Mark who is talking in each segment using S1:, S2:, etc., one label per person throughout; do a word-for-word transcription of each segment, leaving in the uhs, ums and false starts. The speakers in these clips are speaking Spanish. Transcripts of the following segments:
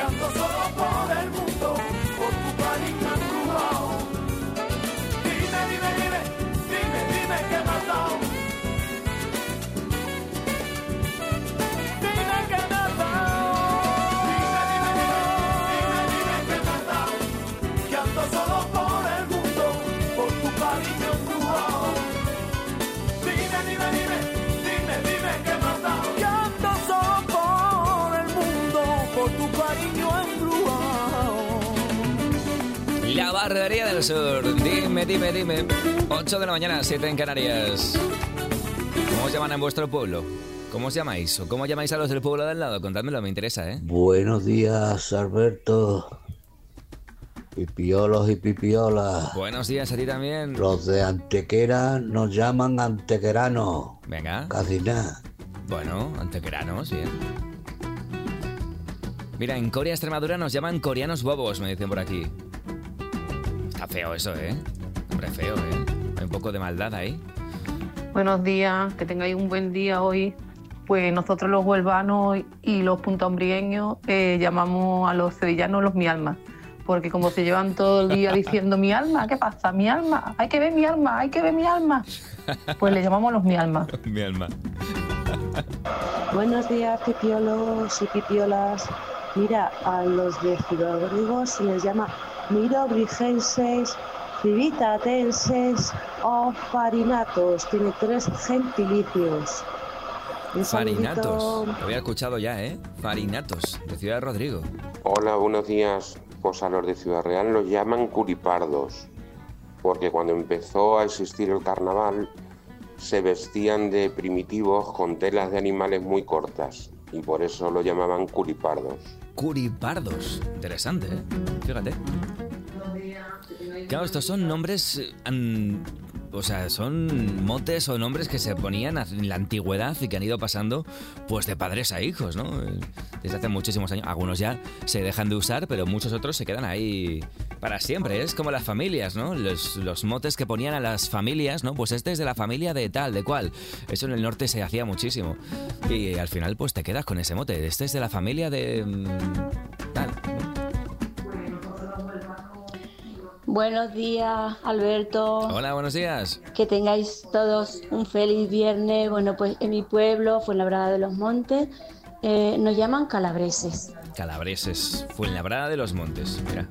S1: ando solo por el mundo, por tu cariño embrujado. Dime, dime, dime, dime, dime qué me has dado. Dime qué me has dado. Dime, dime, dime, dime, dime qué me has dado. Que ando solo por el mundo, por tu cariño embrujado. Dime, dime, dime, dime, dime qué me has dado. Que ando solo por el mundo, por tu cariño embrujado.
S2: La Barbería del Sur. Dime, dime, dime. ocho de la mañana, siete en Canarias. ¿Cómo os llaman en vuestro pueblo? ¿Cómo os llamáis? ¿O cómo llamáis a los del pueblo de al lado? Contádmelo, me interesa, ¿eh?
S3: Buenos días, Alberto. Pipiolos y pipiolas.
S2: Buenos días a ti también.
S3: Los de Antequera nos llaman antequeranos.
S2: Venga.
S3: Casi nada.
S2: Bueno, antequeranos, bien. Mira, en Coria, Extremadura, nos llaman coreanos bobos, me dicen por aquí. Está feo eso, ¿eh? Hombre, feo, ¿eh? Hay un poco de maldad ahí.
S4: Buenos días, que tengáis un buen día hoy. Pues nosotros los huelvanos y los puntaumbrieños eh, llamamos a los sevillanos los mi alma. Porque como se llevan todo el día diciendo mi alma, ¿qué pasa? Mi alma, hay que ver mi alma, hay que ver mi alma. Pues le llamamos los mi alma.
S2: Mi alma.
S5: Buenos días, pipiolos y pipiolas. Mira, a los de Ciudad Rodrigo se les llama mirobrigenses, civitatenses o farinatos. Tiene tres gentilicios. Un
S2: Farinatos.
S5: saludito.
S2: Lo había escuchado ya, ¿eh? Farinatos, de Ciudad Rodrigo.
S6: Hola, buenos días. Pues a los de Ciudad Real los llaman curipardos, porque cuando empezó a existir el carnaval se vestían de primitivos con telas de animales muy cortas y por eso lo llamaban curipardos.
S2: Curipardos. Interesante, ¿eh? Fíjate. Claro, estos son nombres... eh, an- O sea, son motes o nombres que se ponían en la antigüedad y que han ido pasando pues de padres a hijos, ¿no? Desde hace muchísimos años. Algunos ya se dejan de usar, pero muchos otros se quedan ahí para siempre. Es como las familias, ¿no? Los, los motes que ponían a las familias, ¿no? Pues este es de la familia de tal, de cual. Eso en el norte se hacía muchísimo. Y al final pues te quedas con ese mote. Este es de la familia de... mm, tal.
S7: Buenos días, Alberto.
S2: Hola, buenos días.
S7: Que tengáis todos un feliz viernes. Bueno, pues en mi pueblo, Fuenlabrada de los Montes, eh, nos llaman calabreses.
S2: Calabreses. Fuenlabrada de los Montes. Mira.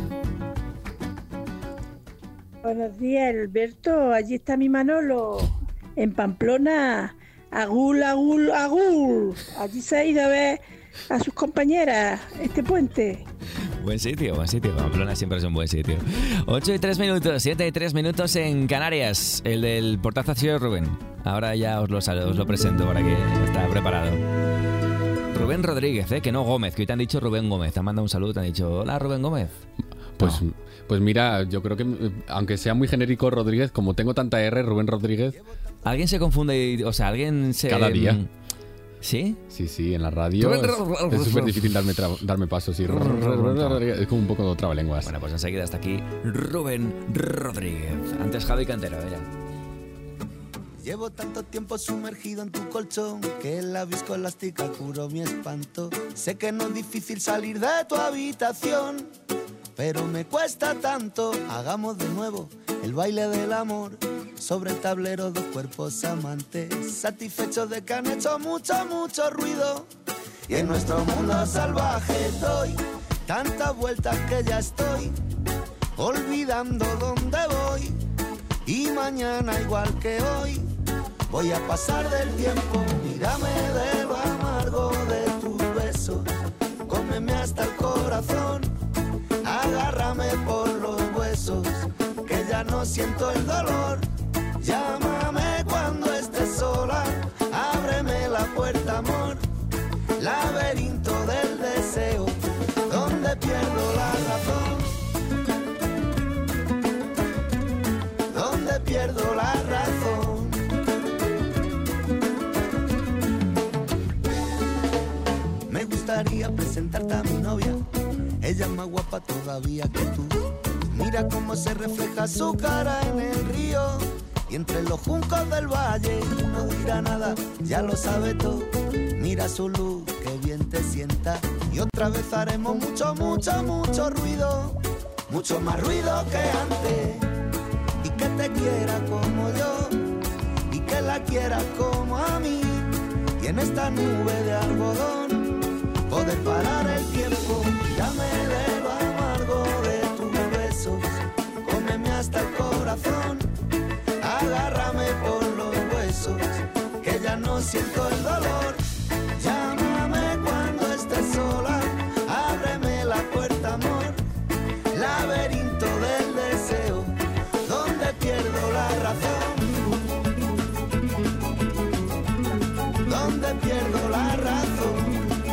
S8: Buenos días, Alberto. Allí está mi Manolo, en Pamplona. Agul, agul, agul. Allí se ha ido a ver a sus compañeras este puente.
S2: Buen sitio, buen sitio. Pamplona siempre es un buen sitio. ocho y tres minutos, siete y tres minutos en Canarias. El del portazo ha sido Rubén. Ahora ya os lo, os lo presento para que está preparado. Rubén Rodríguez, ¿eh? Que no Gómez, que hoy te han dicho Rubén Gómez. Te han mandado un saludo, te han dicho, hola Rubén Gómez.
S9: Pues, no. pues mira, yo creo que, aunque sea muy genérico Rodríguez, como tengo tanta R, Rubén Rodríguez...
S2: Alguien se confunde, y, o sea, alguien se...
S9: Cada día.
S2: ¿Sí?
S9: Sí, sí, en la radio es, es súper difícil darme, tra- darme paso. Sí. Es como un poco trabalenguas.
S2: Bueno, pues enseguida hasta aquí Rubén Rodríguez. Antes Javi Cantero, mira.
S10: Llevo tanto tiempo sumergido en tu colchón que la viscoelástica curó mi espanto. Sé que no es difícil salir de tu habitación, pero me cuesta tanto. Hagamos de nuevo el baile del amor sobre el tablero, dos cuerpos amantes, satisfechos de que han hecho mucho, mucho ruido. Y en nuestro mundo salvaje doy tantas vueltas que ya estoy olvidando dónde voy. Y mañana igual que hoy voy a pasar del tiempo. Mírame de lo amargo de tus besos, cómeme hasta el corazón, agárrame por los huesos, que ya no siento el dolor. Llámame cuando estés sola, ábreme la puerta, amor, laberinto del deseo, donde pierdo la razón, donde pierdo la razón. Me gustaría presentarte a mi novia, ella es más guapa todavía que tú. Mira cómo se refleja su cara en el río y entre los juncos del valle. No dirá nada, ya lo sabe todo. Mira su luz, que bien te sienta, y otra vez haremos mucho, mucho, mucho ruido, mucho más ruido que antes. Y que te quiera como yo, y que la quieras como a mí, y en esta nube de algodón poder parar el tiempo. Dame de lo amargo de tus besos, cómeme hasta el corazón, agárrame por los huesos, que ya no siento el dolor. Llámame cuando estés sola, ábreme la puerta, amor, laberinto del deseo, donde pierdo la razón, donde pierdo la razón.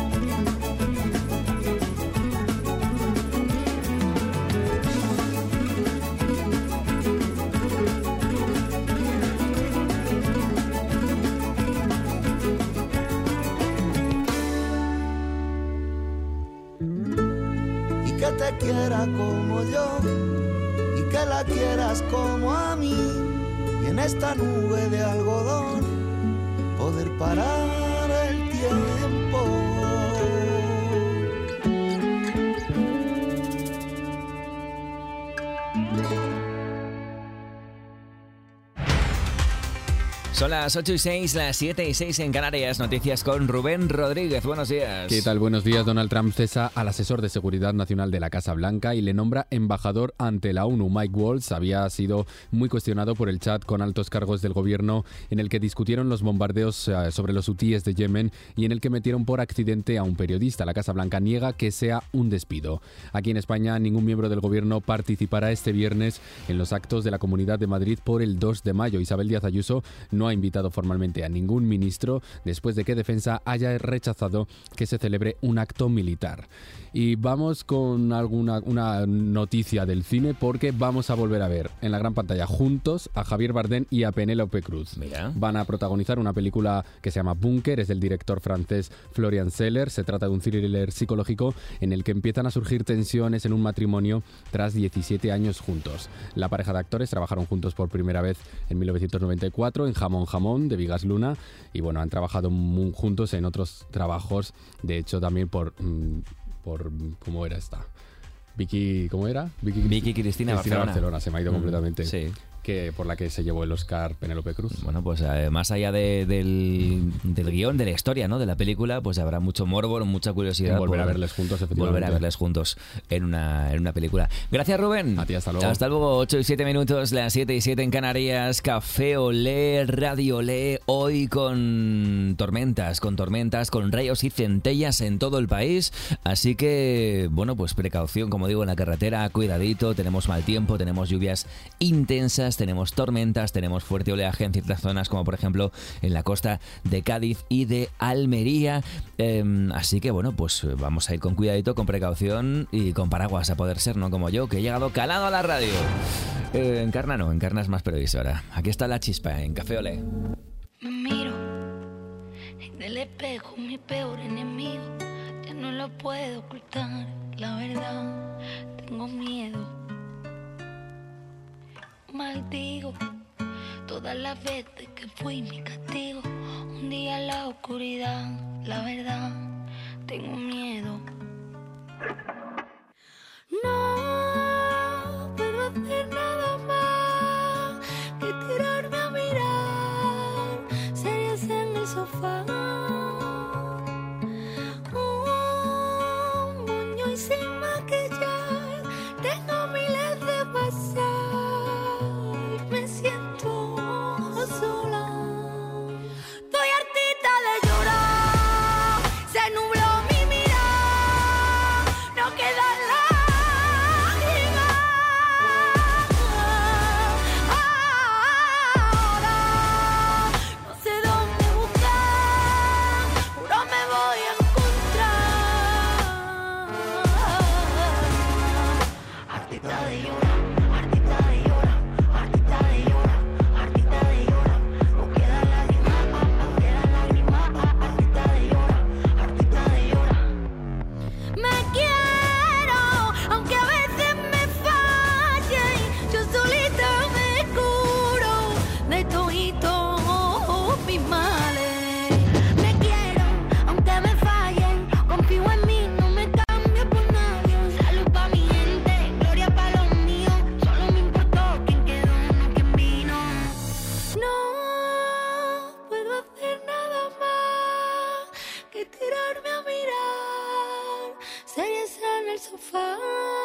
S10: Que te quiera como yo y que la quieras como a mí, y en esta nube de algodón poder parar el tiempo.
S2: Son las ocho y seis, las siete y seis en Canarias. Noticias con Rubén Rodríguez. Buenos días.
S9: ¿Qué tal? Buenos días. Donald Trump cesa al asesor de seguridad nacional de la Casa Blanca y le nombra embajador ante la ONU. Mike Waltz había sido muy cuestionado por el chat con altos cargos del gobierno en el que discutieron los bombardeos sobre los hutíes de Yemen y en el que metieron por accidente a un periodista. La Casa Blanca niega que sea un despido. Aquí en España, ningún miembro del gobierno participará este viernes en los actos de la Comunidad de Madrid por el dos de mayo. Isabel Díaz Ayuso no ha invitado formalmente a ningún ministro después de que Defensa haya rechazado que se celebre un acto militar. Y vamos con alguna una noticia del cine, porque vamos a volver a ver en la gran pantalla juntos a Javier Bardem y a Penélope Cruz.
S2: Mira.
S9: Van a protagonizar una película que se llama Búnker, es del director francés Florian Zeller. Se trata de un thriller psicológico en el que empiezan a surgir tensiones en un matrimonio tras diecisiete años juntos. La pareja de actores trabajaron juntos por primera vez en mil novecientos noventa y cuatro en Jamón Jamón de Vigas Luna, y bueno, han trabajado muy juntos en otros trabajos, de hecho también por... Mmm, por ¿cómo era esta? Vicky, ¿cómo era?
S2: Vicky, Vicky Cristina, Cristina Barcelona.
S9: Barcelona, se me ha ido mm, completamente.
S2: Sí.
S9: Que por la que se llevó el Oscar Penélope Cruz.
S2: Bueno, pues eh, más allá de, del, del guión, de la historia, ¿no?, de la película, pues habrá mucho morbo, mucha curiosidad.
S9: Volver
S2: por
S9: a verles juntos, efectivamente.
S2: Volver a verles juntos en una, en una película. Gracias, Rubén.
S9: A ti, hasta luego.
S2: Hasta luego, ocho y siete minutos, las siete y siete en Canarias. Café Olé, Radio Olé, hoy con tormentas, con tormentas, con rayos y centellas en todo el país. Así que, bueno, pues precaución, como digo, en la carretera, cuidadito, tenemos mal tiempo, tenemos lluvias intensas, tenemos tormentas, tenemos fuerte oleaje en ciertas zonas, como por ejemplo en la costa de Cádiz y de Almería. Eh, así que bueno, pues vamos a ir con cuidadito, con precaución y con paraguas a poder ser, no como yo, que he llegado calado a la radio. Eh, Encarna no, Encarna es más periodista. Aquí está La Chispa en Café Olé.
S11: Me miro en el espejo, mi peor enemigo. Ya no lo puedo ocultar, la verdad, tengo miedo. Maldigo todas las veces que fui mi castigo. Un día en la oscuridad, la verdad, tengo miedo. No puedo hacer nada más que tirarme a mirar series en el sofá. Un moño y sin maquillar, tengo miles de WhatsApp. Me siento sola. Estoy hartita de llorar. Se nubló mi mirar. sofá.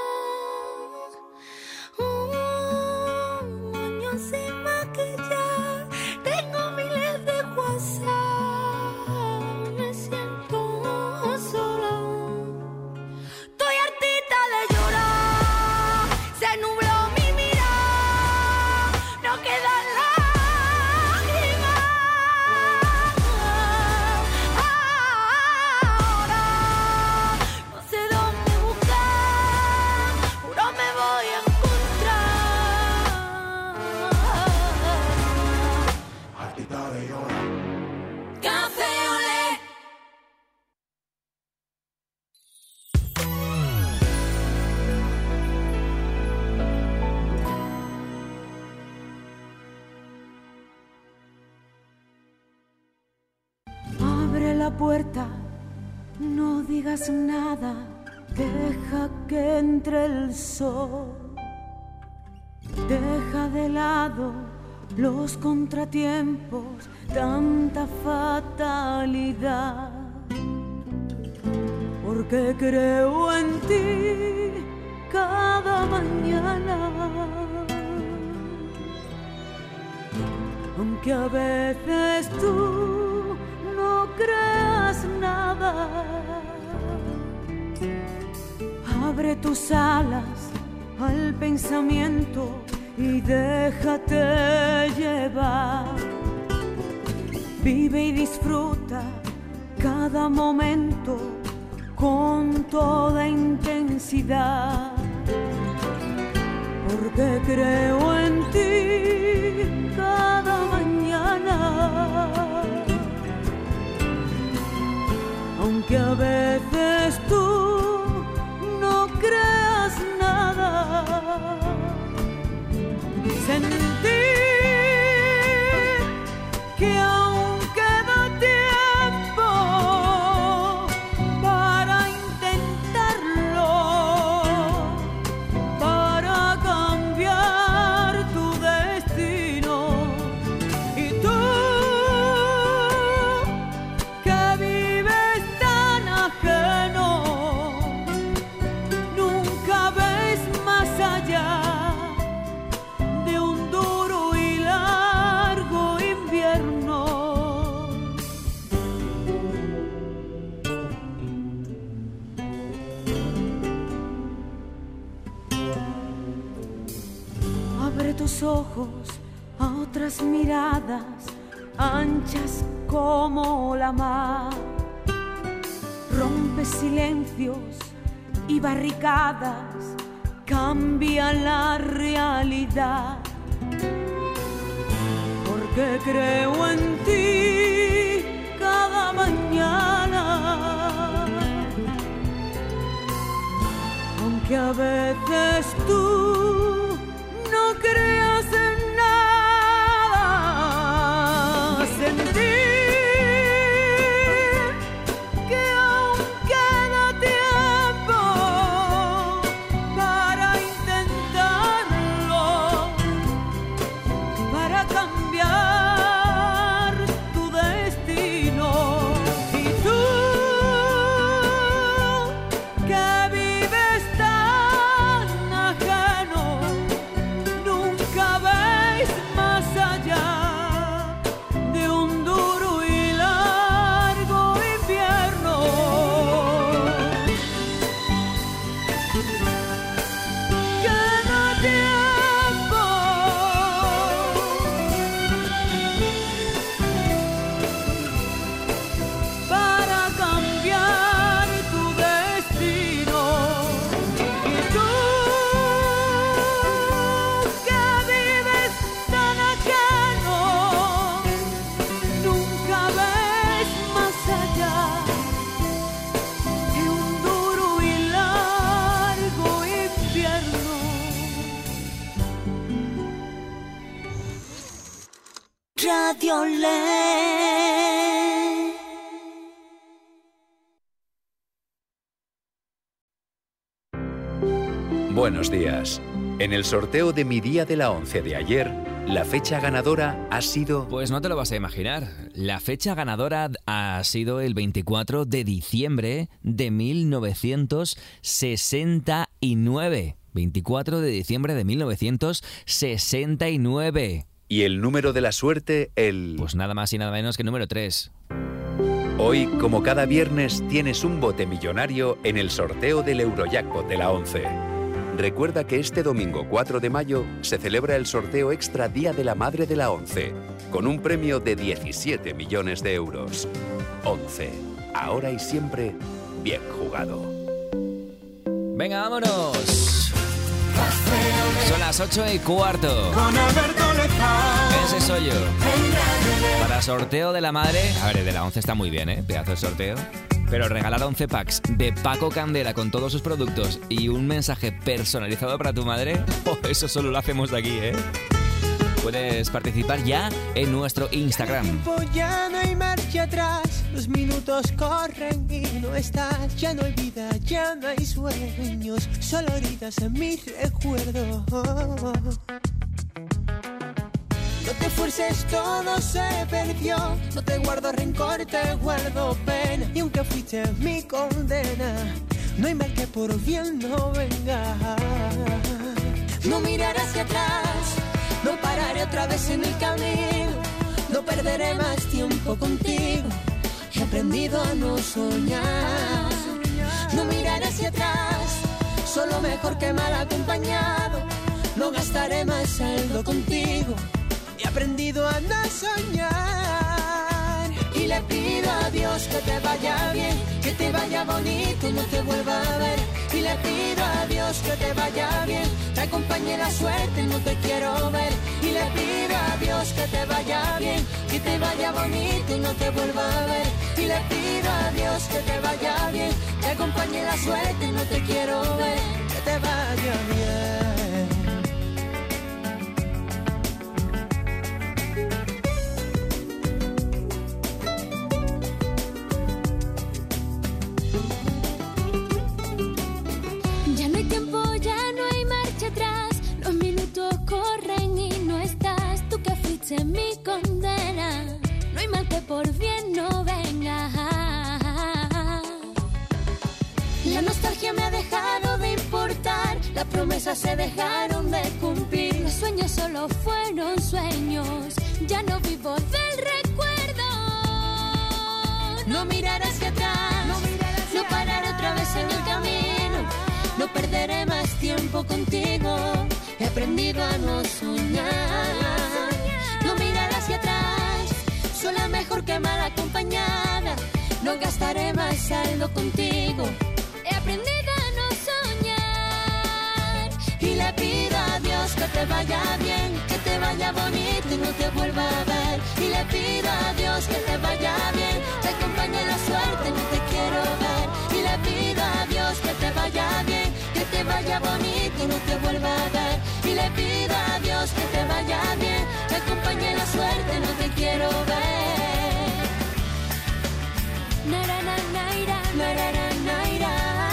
S11: Un año sin maquillar, tengo miles de WhatsApp, me siento sola. Estoy hartita de llorar, se nubló mi mirada, no quedan lágrimas. Ahora no sé dónde buscar, juro me voy a encontrar. Hartita de llorar. Café olé.
S12: Abre la puerta, no digas nada, deja que entre el sol. Deja de lado los contratiempos, tanta fatalidad. Porque creo en ti cada mañana. Aunque a veces tú no creas nada, abre tus alas al pensamiento y déjate llevar. Vive y disfruta cada momento con toda intensidad. Porque creo en ti cada mañana. Aunque a veces tú no creas nada, sentir que aún queda tiempo para intentarlo, para cambiar tu destino. Y tú que vives tan ajeno, nunca ves más allá de un duro y largo invierno. Abre tus ojos a otras miradas, anchas como la mar. Rompe silencios y barricadas, cambia la realidad. Porque creo en ti cada mañana. Aunque a veces tú no creas en nada, sentir que aún queda tiempo para intentarlo, para cambiar tu destino. Y tú que vives tan ajeno, nunca ves más allá de un duro y largo invierno. Queda tiempo para cambiar tu destino. Y tú que vives tan ajeno, nunca ves más allá de un duro y largo invierno. Radio Ley.
S13: Buenos días. En el sorteo de mi día de la once de ayer, La fecha ganadora ha sido...
S2: Pues no te lo vas a imaginar. La fecha ganadora ha sido el veinticuatro de diciembre de mil novecientos sesenta y nueve. veinticuatro de diciembre de mil novecientos sesenta y nueve.
S13: Y el número de la suerte, el...
S2: Pues nada más y nada menos que el número tres.
S13: Hoy, como cada viernes, tienes un bote millonario en el sorteo del Eurojackpot de la ONCE. Recuerda que este domingo cuatro de mayo se celebra el sorteo extra Día de la Madre de la ONCE, con un premio de diecisiete millones de euros. ONCE, ahora y siempre, bien jugado.
S2: Venga, vámonos. Son las ocho y cuarto. Ese soy yo. Para sorteo de la madre. A ver, de la ONCE está muy bien, ¿eh? Pedazo de sorteo. Pero regalar once packs de Paco Candela con todos sus productos y un mensaje personalizado para tu madre, oh, eso solo lo hacemos de aquí, ¿eh? Puedes participar ya en nuestro Instagram.
S14: Ya no hay marcha atrás, los minutos corren y no estás. Ya no hay vida, ya no hay sueños, solo heridas en mis recuerdos. No te fuerces, todo se perdió. No te guardo rencor, te guardo pena. Y aunque fuiste mi condena, no hay mal que por bien no venga. No mirar hacia atrás, no pararé otra vez en el camino. No perderé más tiempo contigo. He aprendido a no soñar. No mirar hacia atrás, solo mejor que mal acompañado. No gastaré más saldo contigo. He aprendido a no soñar. Y le pido a Dios que te vaya bien, que te vaya bonito y no te vuelva a ver. Y le pido a Dios que te vaya bien, te acompañe la suerte y no te quiero ver. Y le pido a Dios que te vaya bien, que te vaya bonito y no te vuelva a ver. Y le pido a Dios que te vaya bien, te acompañe la suerte y no te quiero ver. Que te vaya bien.
S15: Corren y no estás, tú que fuiste mi condena. No hay mal que por bien no venga. La nostalgia me ha dejado de importar, las promesas se dejaron de cumplir. Los sueños solo fueron sueños, ya no vivo del recuerdo. No mirar hacia atrás, no, hacia no parar otra vez en el camino. No perderé más tiempo contigo. He aprendido a no soñar, no mirar hacia atrás, sola mejor que mal acompañada. No gastaré más saldo contigo. He aprendido a no soñar. Y le pido a Dios que te vaya bien, que te vaya bonito y no te vuelva a ver. Y le pido a Dios que te vaya bien, te acompañe la suerte, no te quiero ver. Y le pido a Dios que te vaya bien, que te vaya bonito y no te vuelva a ver. Y le pido a Dios que te vaya bien, te acompañe la suerte, no te quiero ver. Naira, naira, naira, naira.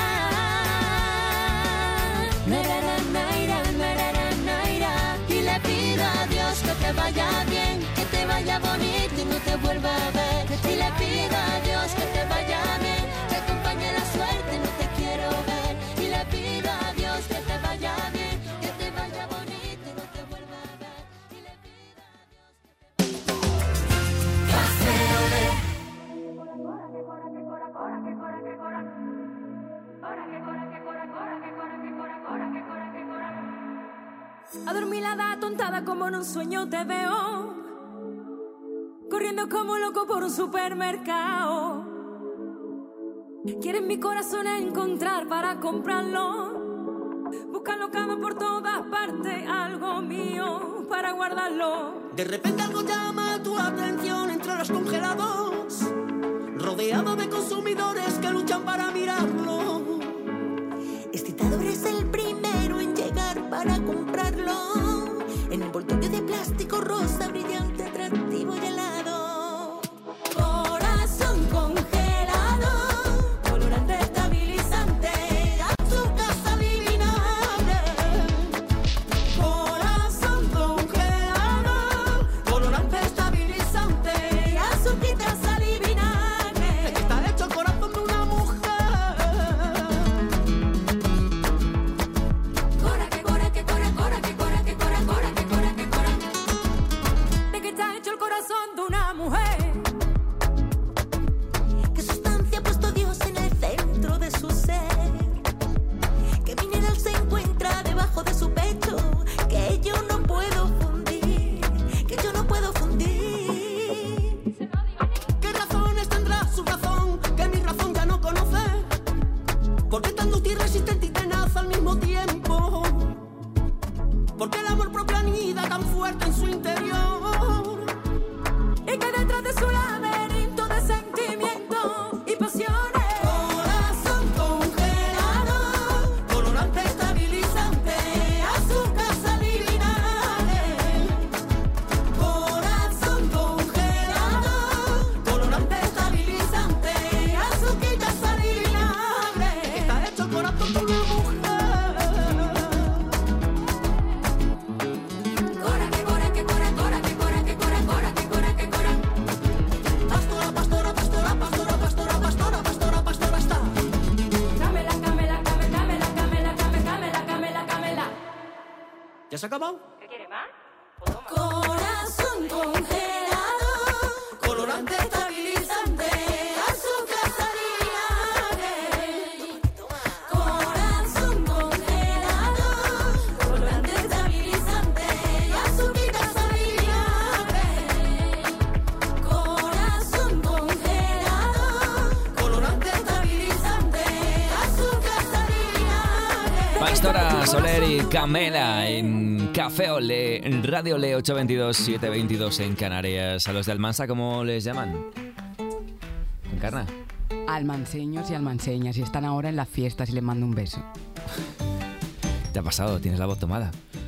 S15: Naira, naira, naira, naira. Y le pido a Dios que te vaya bien, que te vaya bonito y no te vuelva a ver. Y le pido a Dios que te vaya bien, te acompañe la suerte, no te quiero ver. Y le pido a Dios que te vaya bien, que te vaya bonito y no te vuelva a ver. Y le pido a Dios que te Paseo de
S12: Adormilada, atontada como en un sueño te veo, corriendo como loco por un supermercado. Quieres mi corazón encontrar para comprarlo, busca locado por todas partes algo mío para guardarlo.
S14: De repente algo llama tu atención entre los congelados, rodeado de consumidores que luchan para mirarlo. Este tador es el primero en llegar para comprarlo, en un envoltorio de plástico rosa brillante, atractivo y helado. Corazón congelado, colorante estabilizante, azúcar adivinable. Corazón congelado, robusta y resistente y tenaz al mismo tiempo. Porque el amor propio anida tan fuerte en su interior.
S12: Y que detrás de su laberinto de sentimientos y pasiones.
S14: Corazón congelado, colorante estabilizante, azúcar, sal y vinagre. Corazón congelado, colorante estabilizante, azúcar, sal y vinagre. Está hecho el corazón por una mujer. Cora, que cora, que cora, cora, que cora, que cora, cora, que cora, que cora. Pastora, pastora, pastora, pastora, pastora, pastora, pastora, pastora, está.
S12: Camela, camela, camela, camela, camela, camela, camela, camela.
S14: ¿Ya se ha acabado?
S12: ¿Qué quiere más?
S14: Corazón congelado, colorante estabilizante, azúcar, sal y vinagre. Corazón congelado, colorante estabilizante, azúcar, sal y vinagre. Corazón congelado, colorante estabilizante, azúcar, sal y vinagre.
S2: Pastora Soler y Camela en Café Olé, en Radio Olé ocho veintidós, siete veintidós en Canarias. A los de Almansa, ¿cómo les llaman? ¿Encarna?
S16: Almanseños y almanseñas, y están ahora en las fiestas y les mando un beso.
S2: ¿Te ha pasado? ¿Tienes la voz tomada?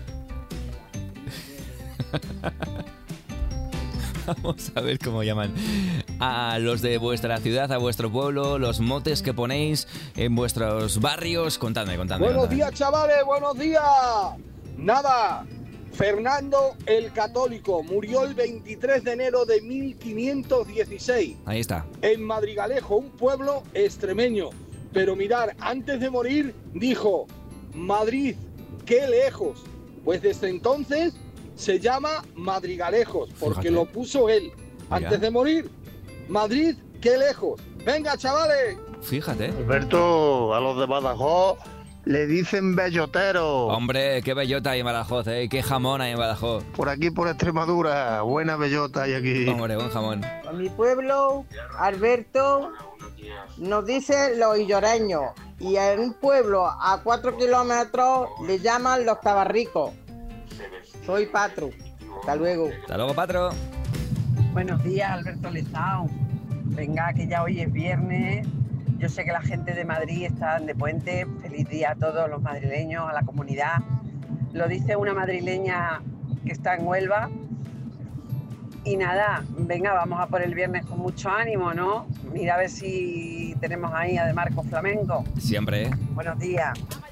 S2: Vamos a ver cómo llaman a los de vuestra ciudad, a vuestro pueblo, los motes que ponéis en vuestros barrios. Contadme, contadme.
S17: Buenos
S2: contadme.
S17: días, chavales, buenos días. Nada, Fernando el Católico murió el veintitrés de enero de mil quinientos dieciséis
S2: Ahí está.
S17: en Madrigalejo, un pueblo extremeño. Pero mirar, antes de morir dijo: Madrid, qué lejos. Pues desde entonces se llama Madrigalejos, porque
S2: Fíjate.
S17: lo puso él.
S2: Mira.
S17: Antes de morir, Madrid, qué lejos. Venga, chavales.
S2: Fíjate.
S18: Alberto, a los de Badajoz le dicen bellotero.
S2: Hombre, qué bellota hay en Badajoz, ¿eh? Qué jamón hay en Badajoz.
S18: Por aquí, por Extremadura, buena bellota hay aquí.
S2: Hombre, buen jamón.
S19: A mi pueblo, Alberto, nos dice los illoreños. Y en un pueblo a cuatro kilómetros le llaman los tabarricos. Soy Patro. Hasta luego.
S2: Hasta luego, Patro.
S20: Buenos días, Alberto Lezao. Venga, que ya hoy es viernes. Yo sé que la gente de Madrid está de puente. Feliz día a todos los madrileños, a la comunidad. Lo dice una madrileña que está en Huelva. Y nada, venga, vamos a por el viernes con mucho ánimo, ¿no? Mira a ver si tenemos ahí a De Marco Flamenco.
S2: Siempre, ¿eh?
S20: Buenos días.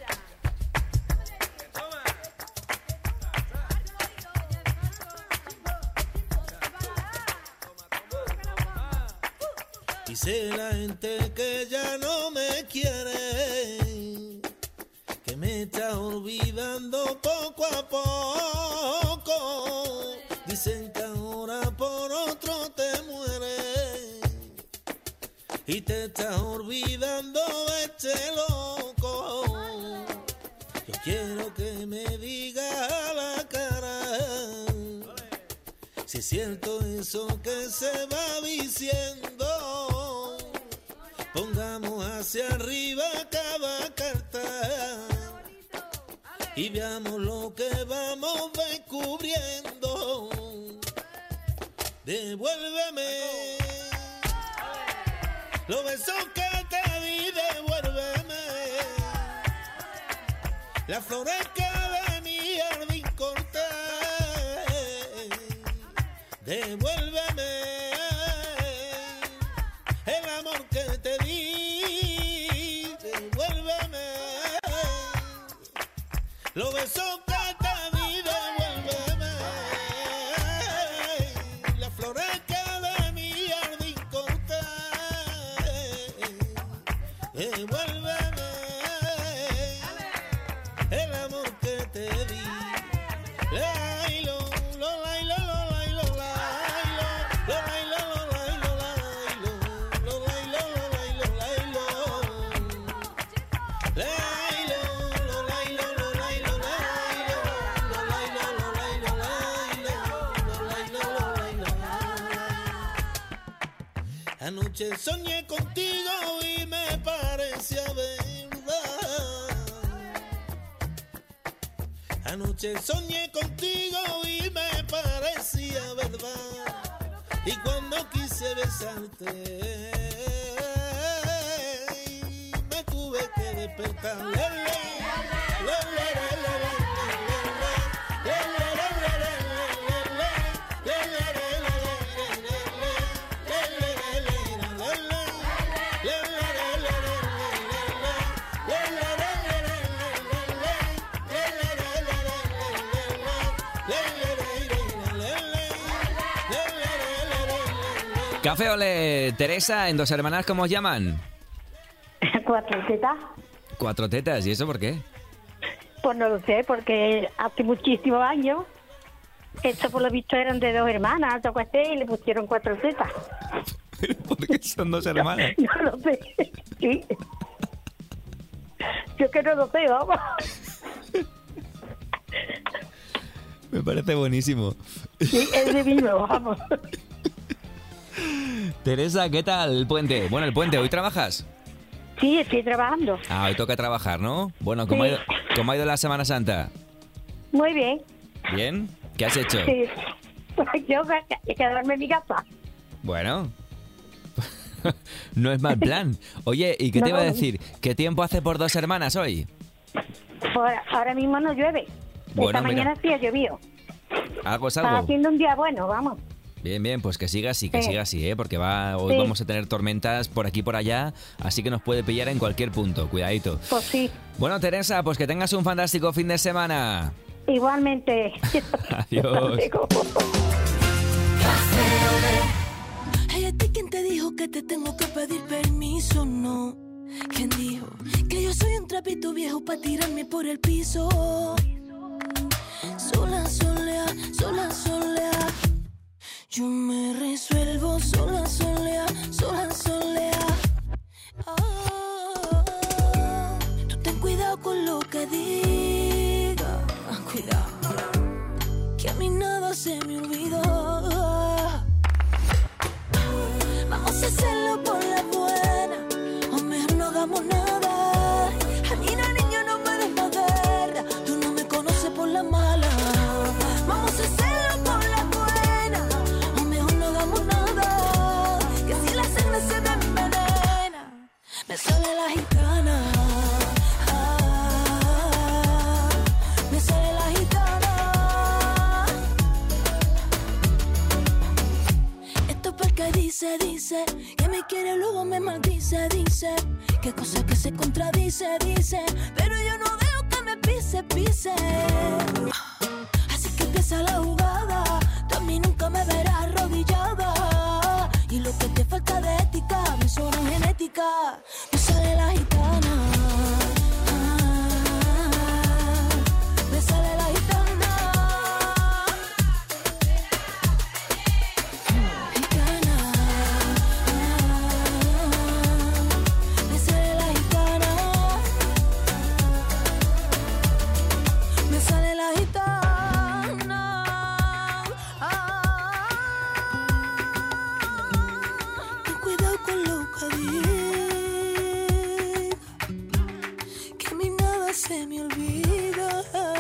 S21: Dice la gente que ya no me quiere, que me está olvidando poco a poco. Dicen que ahora por otro te mueres y te estás olvidando este loco. Yo quiero que me digas a la cara si es cierto eso que se va diciendo. Pongamos hacia arriba cada carta y veamos lo que vamos descubriendo. Devuélveme los besos que te di, devuélveme las flores que de mi jardín corté. Devuélveme el amor que te di, devuélveme los besos que te di, devuélveme las flores que de mi jardín corté. Devuélveme el amor que te di. Lailo, lo, lailo, lo, lailo, lailo, lo, lailo, lo, lailo, lailo, lo, lailo, lo, lailo, lailo. Lailo, lo, lailo, lo, lailo, lailo, lo, lailo, lo, lailo, lailo, lo, lailo, lo, lailo, lailo. Anoche soñé contigo y me parecía verdad Anoche soñé contigo y me parecía verdad. Y cuando quise besarte, me tuve que despertar. Le, le, le, le, le, le, le.
S2: Café Olé, Teresa, en Dos Hermanas, ¿cómo os llaman?
S1: Cuatro tetas.
S2: Cuatro tetas, ¿y eso por qué?
S1: Pues no lo sé, porque hace muchísimos años, esto por lo visto eran de dos hermanas, algo así, y le pusieron cuatro tetas.
S2: ¿Por qué son dos hermanas?
S1: No, no lo sé. Sí. Yo que no lo sé, vamos.
S2: Me parece buenísimo.
S1: Sí, es divino, vamos.
S2: Teresa, ¿qué tal el puente? Bueno, el puente, ¿hoy trabajas?
S1: Sí, estoy trabajando.
S2: Ah, hoy toca trabajar, ¿no? Bueno, ¿cómo,
S1: Sí.
S2: ha, ido, ¿cómo ha ido la Semana Santa?
S1: Muy bien.
S2: ¿Bien? ¿Qué has hecho?
S1: Sí. Pues yo he quedarme en mi casa.
S2: Bueno, no es mal plan. Oye, ¿y qué te
S1: No.
S2: iba a decir? ¿Qué tiempo hace por Dos Hermanas hoy?
S1: Pues ahora mismo no llueve.
S2: Bueno,
S1: Esta
S2: mira.
S1: mañana sí ha llovido.
S2: Algo es
S1: Está
S2: algo.
S1: haciendo un día bueno, vamos.
S2: Bien, bien, pues que siga así, que
S1: Sí.
S2: siga así, ¿eh? Porque va, hoy
S1: Sí.
S2: vamos a tener tormentas por aquí y por allá, así que nos puede pillar en cualquier punto, cuidadito.
S1: Pues sí,
S2: Bueno, Teresa, pues que tengas un fantástico fin de semana.
S1: igualmente.
S2: Adiós.
S11: Ay, ¿a ti quién te dijo que te tengo que pedir permiso? No. ¿Quién dijo que yo soy un trapito viejo para tirarme por el piso? Sola, solea, sola, solea. Yo me resuelvo sola, solea, sola, solea. Ah, tú ten cuidado con lo que digas. Cuidado, que a mí nada se me olvidó. Vamos a hacerlo por la buena, o mejor no hagamos nada. A mí la niña no me des más guerra, tú no me conoces por la mala. Vamos a hacerlo por la buena, o mejor no hagamos nada. Que si la sangre se me envenena, me sale la gitana. Ah, me sale la gitana. Esto es porque dice, dice que me quiere, luego me maldice, dice que cosa que se contradice, dice, pero yo no dejo que me pise, pise. Así que empieza la jugada, tú a mí nunca me verás arrodillada. Y lo que te falta de ética, me sobra genética, me sale la gitana. Ah, me sale la gitana. Gitana. Me sale la gitana. Me sale la gitana. Ah, ten cuidado con lo que digas, que a mí nada se me olvida.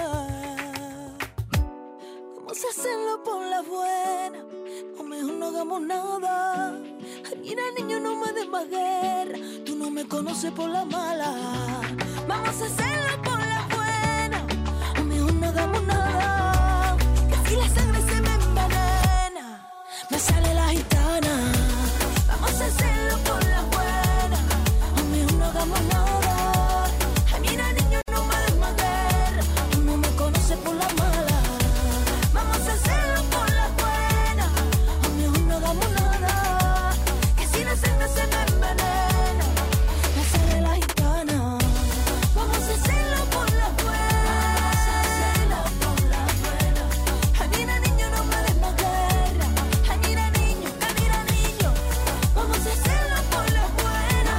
S11: Vamos a hacerlo por la buena, o mejor no hagamos nada. Ay, mira, niño, no me des más guerra, tú no me conoces por la mala. Vamos a hacerlo por la buena, o mejor no hagamos nada. Que si la sangre se me envenena, me sale la gitana. Vamos a hacerlo por la buena, o mejor no hagamos nada. Ay, mira, niño, no me des más guerra, tú no me conoces por la mala. Vamos a hacerlo por la buena, o mejor no hagamos nada. Que si la sangre se me envenena, me sale la gitana. Vamos a hacerlo por la buena, por la buena. Ay, mira, niño, no me des más guerra. Ay, mira, niño, ay, mira, niño. Vamos a hacerlo por la buena,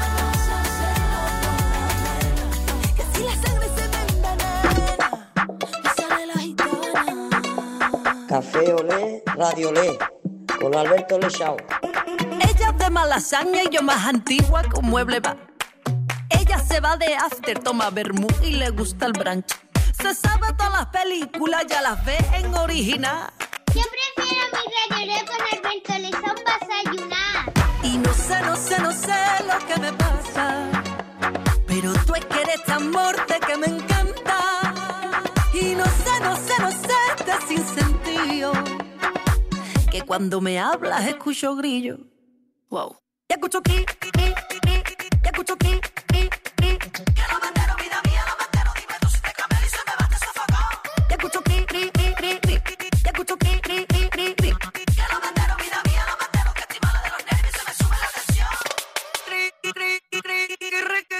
S11: que si la sangre se me envenena, me sale la gitana.
S22: Café Olé, Radio Olé, con Alberto Lechao.
S23: Ella es de Malasaña y yo más antigua que un mueble bar. Ella se va de after, toma vermú y le gusta el brunch. se sabe todas las películas, ya las ves en original.
S15: Yo prefiero mi Radio Leo con Alberto Lezón para desayunar.
S23: Y no sé, no sé, no sé lo que me pasa, pero tú es que eres tan morte que me encanta. Y no sé, no sé, no sé de sin sentido, que cuando me hablas escucho grillo. Wow. Ya escucho ki, ki, ki, ya escucho ki, ki, ki. Que lo mantero, vida mía, lo mantero, dime tú si te cambias y se me va a sofocar. Ya escucho ki, ki, ki, ki, ki. Ya escucho ki, ki, ki, ki, ki. Que lo mantero, vida mía, lo mantero, que estoy mala de los nervios y se me sube la tensión. Tri, tri, tri, tri, tri, tri.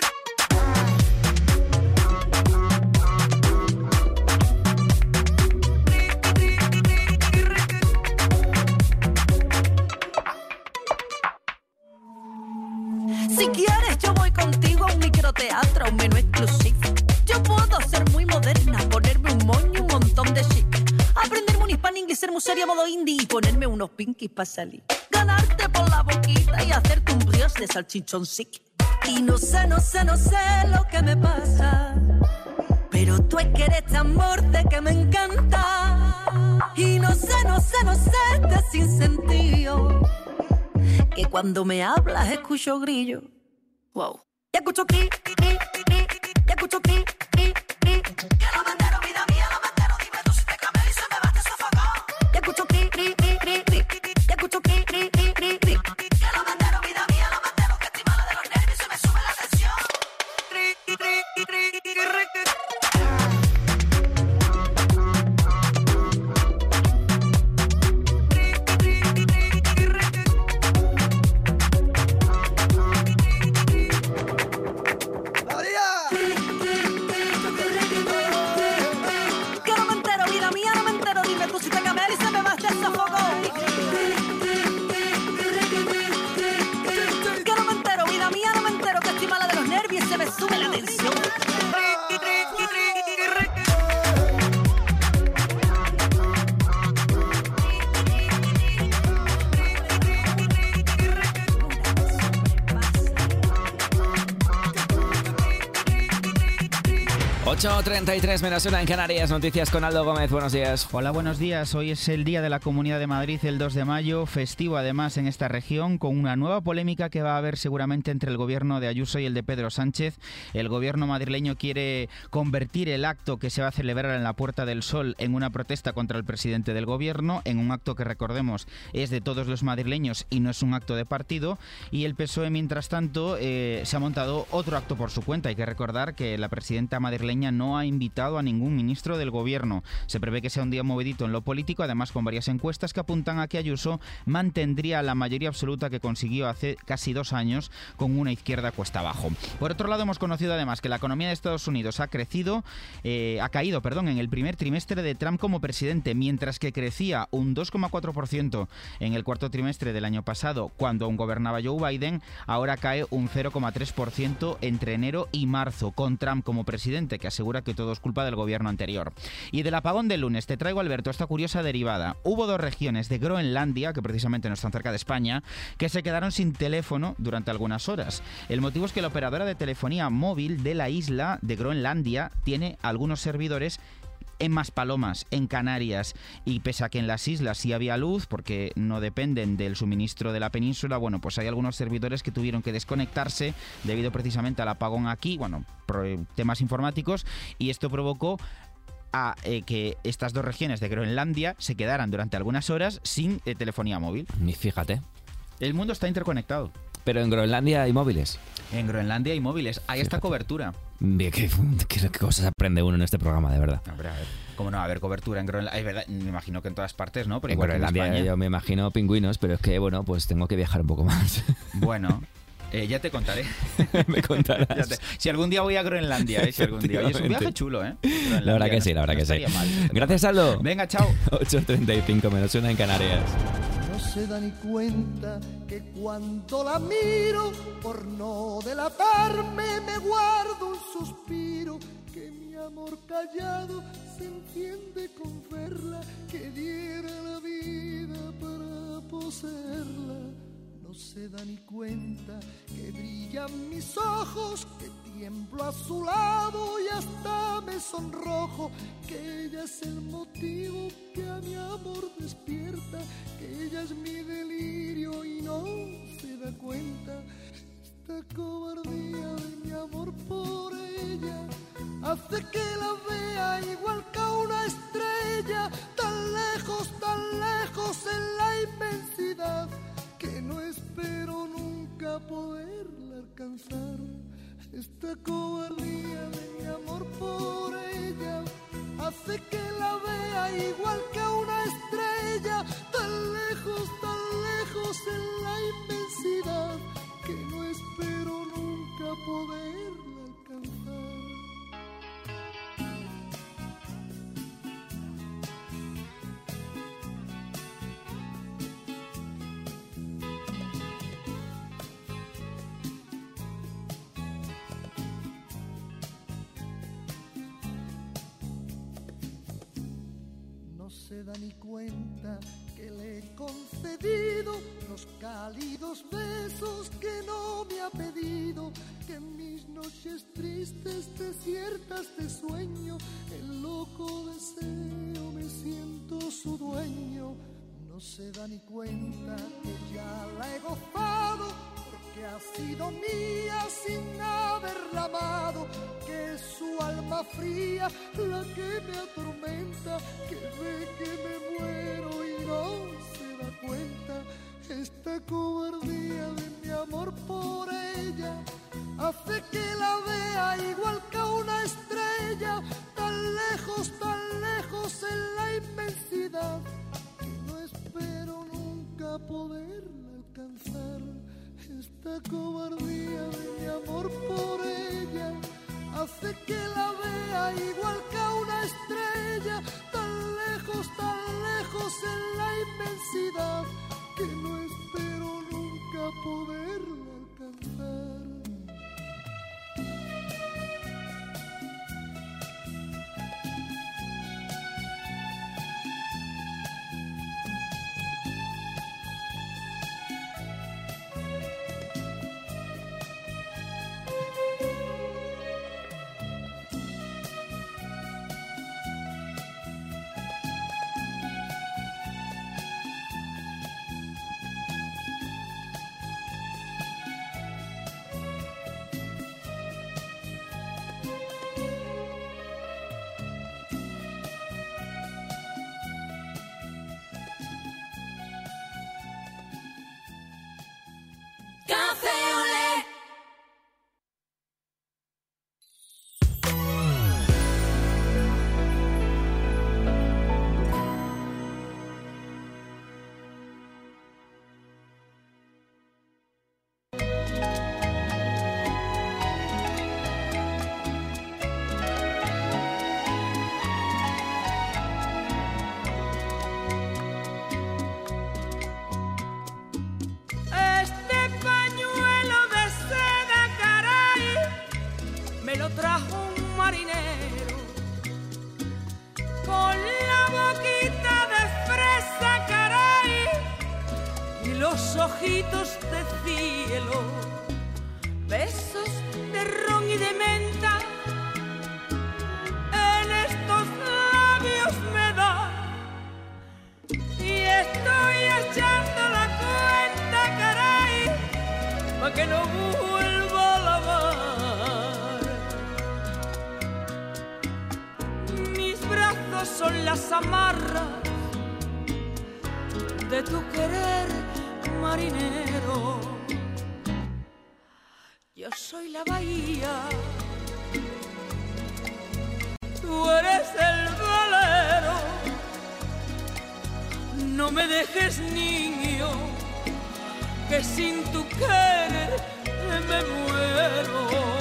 S23: Si quieres yo voy contigo a un microteatro, a un menú exclusivo. Yo puedo ser muy moderna, ponerme un moño y un montón de chic, aprenderme un hispano inglés, ser muy seria modo indie y ponerme unos pinkies para salir, ganarte por la boquita y hacerte un brioche de salchichón sick. Y no sé, no sé, no sé lo que me pasa, pero tú es que eres tan morte que me encanta. Y no sé, no sé, no sé de sin sentido, que cuando me hablas escucho grillo. Wow. Ya escucho ki, ki, ki, ya escucho ki, ki, ki. Que lo mantero, vida mía, lo mantero, dime tú si te cambias y se me va a sofocar. Ya escucho ki, ki, ki, ki, ki. Ya escucho ki, ki, ki, ki, ki. Que lo mantero, vida mía, lo mantero, que estoy mala de los nervios y se me sube la tensión. Tri, tri, tri, tri, tri, tri. Sube la tensión.
S2: ocho treinta y tres menos una en Canarias. Noticias con Aldo Gómez. Buenos días.
S3: Hola, buenos días. Hoy es el Día de la Comunidad de Madrid, el dos de mayo, festivo además en esta región, con una nueva polémica que va a haber seguramente entre el gobierno de Ayuso y el de Pedro Sánchez. El gobierno madrileño quiere convertir el acto que se va a celebrar en la Puerta del Sol en una protesta contra el presidente del gobierno, en un acto que, recordemos, es de todos los madrileños y no es un acto de partido. Y el P S O E, mientras tanto, eh, se ha montado otro acto por su cuenta. Hay que recordar que la presidenta madrileña no ha invitado a ningún ministro del gobierno. Se prevé que sea un día movidito en lo político, además con varias encuestas que apuntan a que Ayuso mantendría la mayoría absoluta que consiguió hace casi dos años con una izquierda cuesta abajo. Por otro lado, hemos conocido además que la economía de Estados Unidos ha crecido, eh, ha caído, perdón, en el primer trimestre de Trump como presidente, mientras que crecía un dos coma cuatro por ciento en el cuarto trimestre del año pasado, cuando aún gobernaba Joe Biden. Ahora cae un cero coma tres por ciento entre enero y marzo, con Trump como presidente, que asegura que todo es culpa del gobierno anterior. Y del apagón del lunes te traigo, Alberto, esta curiosa derivada. Hubo dos regiones de Groenlandia, que precisamente no están cerca de España, que se quedaron sin teléfono durante algunas horas. El motivo es que la operadora de telefonía móvil de la isla de Groenlandia tiene algunos servidores en Maspalomas, en Canarias, y pese a que en las islas sí había luz, porque no dependen del suministro de la península, bueno, pues hay algunos servidores que tuvieron que desconectarse debido precisamente al apagón aquí, bueno, temas informáticos, y esto provocó a eh, que estas dos regiones de Groenlandia se quedaran durante algunas horas sin eh, telefonía móvil.
S2: Y fíjate.
S3: El mundo está interconectado.
S2: Pero en Groenlandia hay móviles.
S3: En Groenlandia hay móviles. Hay esta cobertura.
S2: ¿Qué, qué, qué cosas aprende uno en este programa, de verdad?
S3: Hombre, a ver, ¿cómo no va a haber cobertura en Groenlandia? Es verdad, me imagino que en todas partes, ¿no? Pero
S2: en
S3: igual
S2: Groenlandia
S3: que en España.
S2: Yo me imagino pingüinos, pero es que, bueno, pues tengo que viajar un poco más.
S3: Bueno, eh, ya te contaré.
S2: Me contarás.
S3: Ya te, si algún día voy a Groenlandia, ¿eh? Si algún día. Oye, es un viaje chulo, ¿eh?
S2: La verdad que
S3: no,
S2: sí, la verdad
S3: no
S2: que sí.
S3: Mal,
S2: Gracias, Aldo.
S3: Venga, chao.
S2: ocho treinta y cinco menos una en Canarias.
S10: No se da ni cuenta que cuando la miro, por no delatarme, me guardo un suspiro, que mi amor callado se enciende con verla, que diera la vida para poseerla. No se da ni cuenta que brillan mis ojos, que tiemblo a su lado y hasta me
S4: sonrojo, que ella es el motivo que a mi amor despierta, que ella es mi delirio y no se da cuenta. Esta cobardía de mi amor por ella hace que la vea igual que a una estrella, tan lejos, tan lejos en la inmensidad, que no espero nunca poderla alcanzar. Esta cobardía de mi amor por ella hace que la vea igual que a una estrella, tan lejos, tan lejos en la inmensidad, que no espero nunca poderla alcanzar. No se da ni cuenta que le he concedido los cálidos besos que no me ha pedido, que en mis noches tristes, desiertas de sueño, el loco deseo me siento su dueño. No se da ni cuenta que ya la he gozado, porque ha sido mía sin haberla amado, que es su alma fría la que me atormenta, que ve que me muero y no se da cuenta. Esta cobardía de mi amor por ella hace que la vea igual que a una estrella, tan lejos, tan lejos en la inmensidad, que no espero nunca poderla alcanzar. Esta cobardía de mi amor por ella hace que la vea igual que a una estrella, tan lejos, tan lejos en la inmensidad, que no espero nunca poderla alcanzar.
S12: Ojitos de cielo, besos de ron y de menta, en estos labios me da, y estoy echando la cuenta, caray, pa' que no vuelva a lavar. Mis brazos son las amarras de tu querer, marinero. Yo soy la bahía, tú eres el velero. No me dejes, niño, que sin tu querer me muero.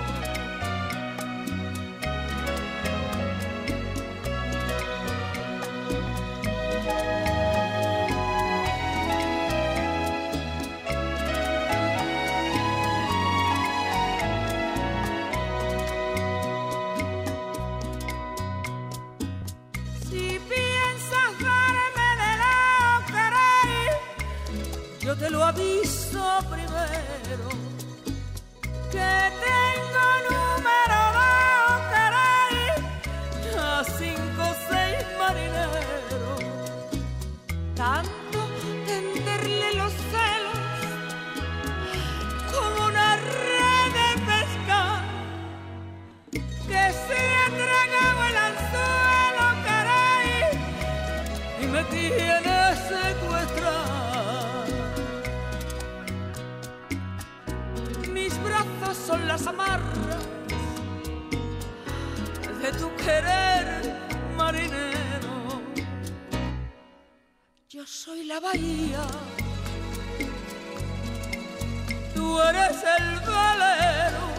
S12: Yo te lo aviso primero, que tengo número dos, caray, las amarras de tu querer marinero. Yo soy la bahía, tú eres el velero.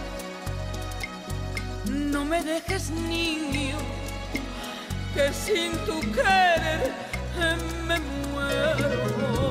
S12: No me dejes, niño, que sin tu querer me muero.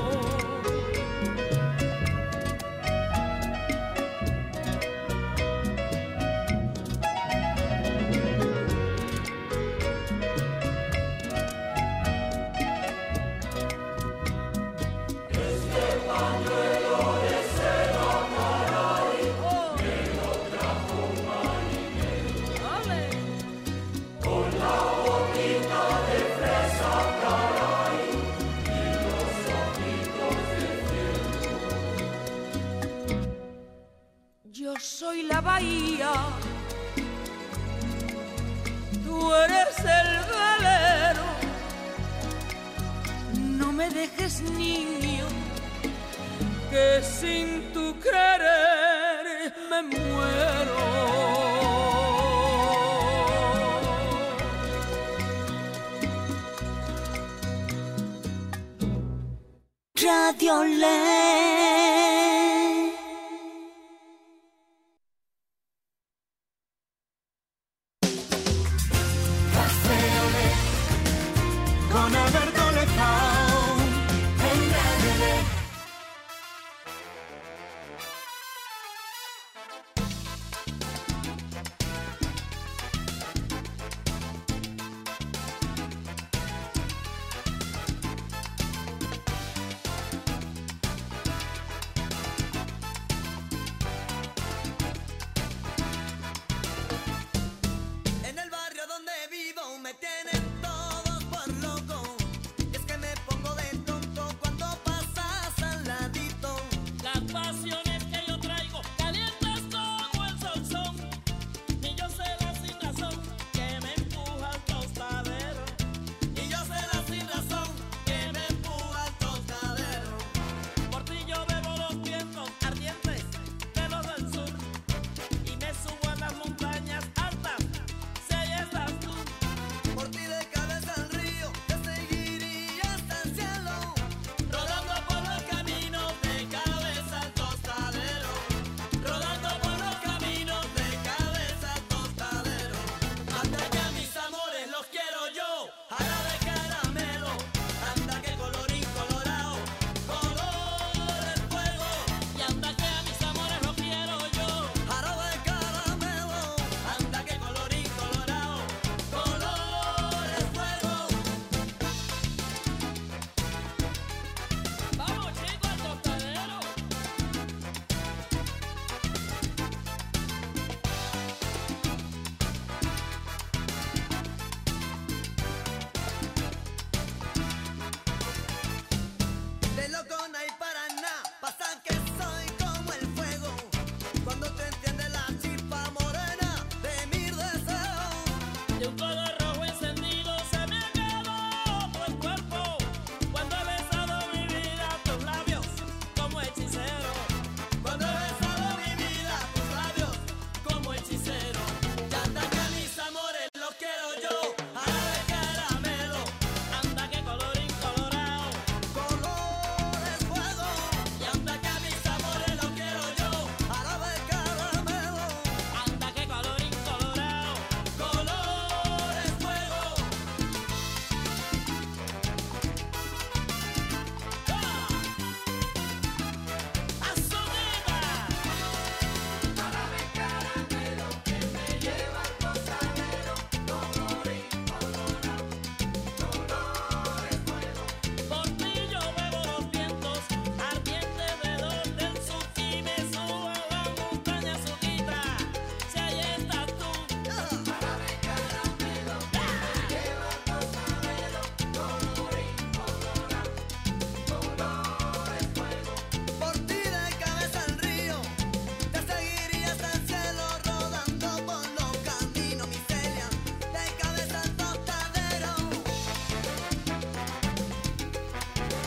S12: Yo soy la bahía, tú eres el velero. No me dejes, niño, que sin tu querer me muero.
S11: Radio Lé.
S14: Con Alberto Lezao en Radio Lé.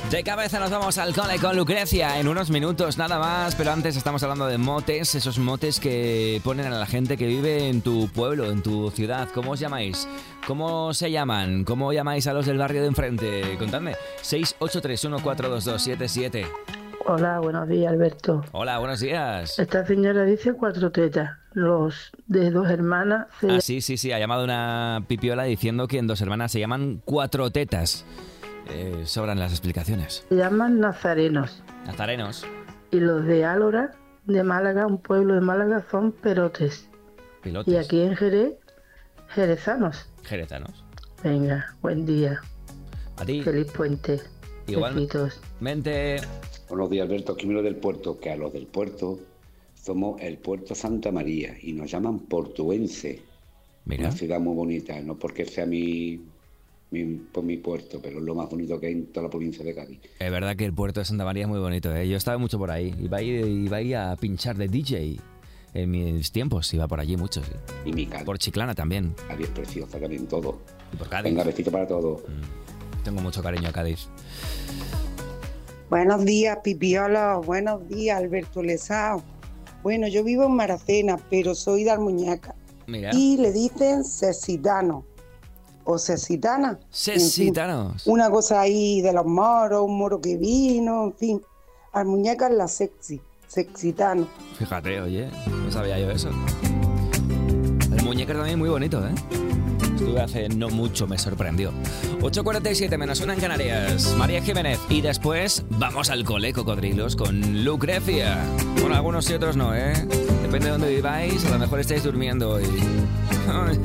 S2: De cabeza nos vamos al cole con Lucrecia en unos minutos nada más, pero antes estamos hablando de motes, esos motes que ponen a la gente que vive en tu pueblo, en tu ciudad. ¿Cómo os llamáis? ¿Cómo se llaman? ¿Cómo llamáis a los del barrio de enfrente? Contadme. seis ocho tres uno cuatro dos dos siete siete.
S5: Hola, buenos días, Alberto.
S2: Hola, buenos días.
S5: Esta señora dice cuatro tetas. Los de dos hermanas se
S2: Ah, sí, sí, sí. Ha llamado una pipiola diciendo que en dos hermanas se llaman cuatro tetas. Eh, sobran las explicaciones.
S5: se llaman nazarenos.
S2: Nazarenos.
S5: Y los de Álora, de Málaga, un pueblo de Málaga, son perotes.
S2: Pilotes.
S5: Y aquí en Jerez, jerezanos.
S2: Jerezanos.
S5: Venga, buen día.
S2: A ti.
S5: Feliz puente.
S2: Igualmente.
S5: Besitos.
S2: Mente.
S6: Buenos días, Alberto. Aquí Miro del Puerto, que a los del puerto somos el Puerto Santa María y nos llaman portuense.
S2: Mira.
S6: Una ciudad muy bonita, no porque sea mi, mi, pues mi puerto, pero es lo más bonito que hay en toda la provincia de Cádiz.
S2: Es verdad que el puerto de Santa María es muy bonito, ¿eh? Yo estaba mucho por ahí. Iba a ir, iba a, ir a pinchar de D J en mis tiempos. Iba por allí mucho. Sí.
S6: Y mi Cádiz.
S2: Por Chiclana también.
S6: Cádiz es preciosa también, todo.
S2: Y por Cádiz.
S6: Venga, besito para todos.
S2: Mm. Tengo mucho cariño a Cádiz.
S7: Buenos días, Pipiola. Buenos días, Alberto Lesao. Bueno, yo vivo en Maracena, pero soy de Almuñaca.
S2: Mira.
S7: Y le dicen cecitano o cecitana.
S2: Cecitanos.
S7: En fin, una cosa ahí de los moros, un moro que vino, en fin. Almuñaca es la sexy, cecitano.
S2: Fíjate, oye, no sabía yo eso. El muñeco también es muy bonito, ¿eh? Estuve hace no mucho, me sorprendió. ocho cuarenta y siete menos una en Canarias. María Jiménez. Y después vamos al cole, cocodrilos, con Lucrecia. Bueno, algunos y otros no, ¿eh? Depende de dónde viváis, a lo mejor estáis durmiendo hoy. Ay.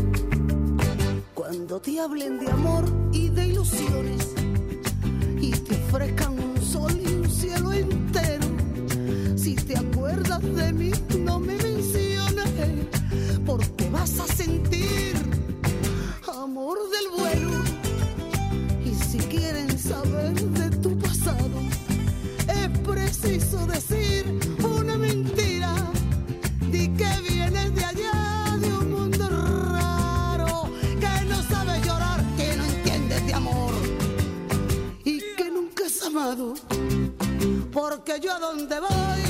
S11: Cuando te hablen de amor y de ilusiones y te ofrezcan un sol y un cielo entero, si te acuerdas de mí no me menciones, porque vas a sentir amor del bueno. Y si quieren saber de tu pasado, es preciso decir una mentira. Di que vienes de allá, de un mundo raro, que no sabe llorar, que no entiendes de amor y que nunca has amado. Porque yo a donde voy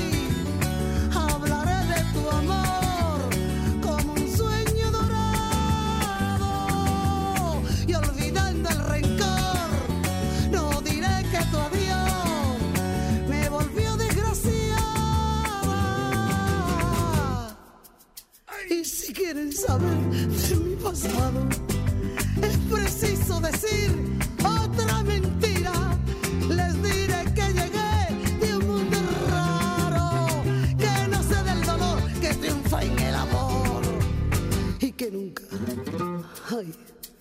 S11: hablaré de tu amor como un sueño dorado, y olvidando el rencor no diré que tu adiós me volvió desgraciada. Y si quieren saber de mi pasado, es preciso decir otra mentira. Les diré que llegué de un mundo raro, que no sé del dolor que triunfa en el amor y que nunca, ay,